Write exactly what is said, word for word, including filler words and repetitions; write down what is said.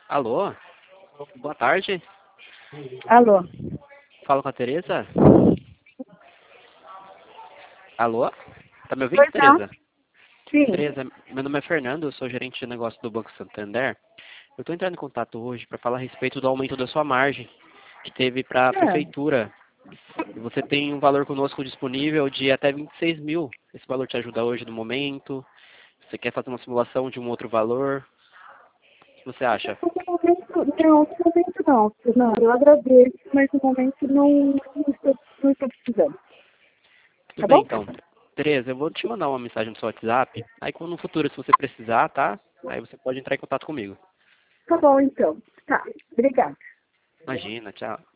Alô? Boa tarde. Alô? Falo com a Tereza? Alô? Tá me ouvindo, Pois não? Tereza? Sim. Tereza, meu nome é Fernando, eu sou gerente de negócio do Banco Santander. Eu estou entrando em contato hoje para falar a respeito do aumento da sua margem, que teve para a É. prefeitura. E você tem um valor conosco disponível de até vinte e seis mil. Esse valor te ajuda hoje no momento? Você quer fazer uma simulação de um outro valor? O que você acha? No momento, não, no momento não. Não, eu agradeço, mas no momento não, não, estou, não estou precisando. Tudo Tá bem, bom? então. Tereza, eu vou te mandar uma mensagem no seu WhatsApp. Aí, quando no futuro, se você precisar, tá? Aí você pode entrar em contato comigo. Tá bom, então. Tá. Obrigada. Imagina, tchau.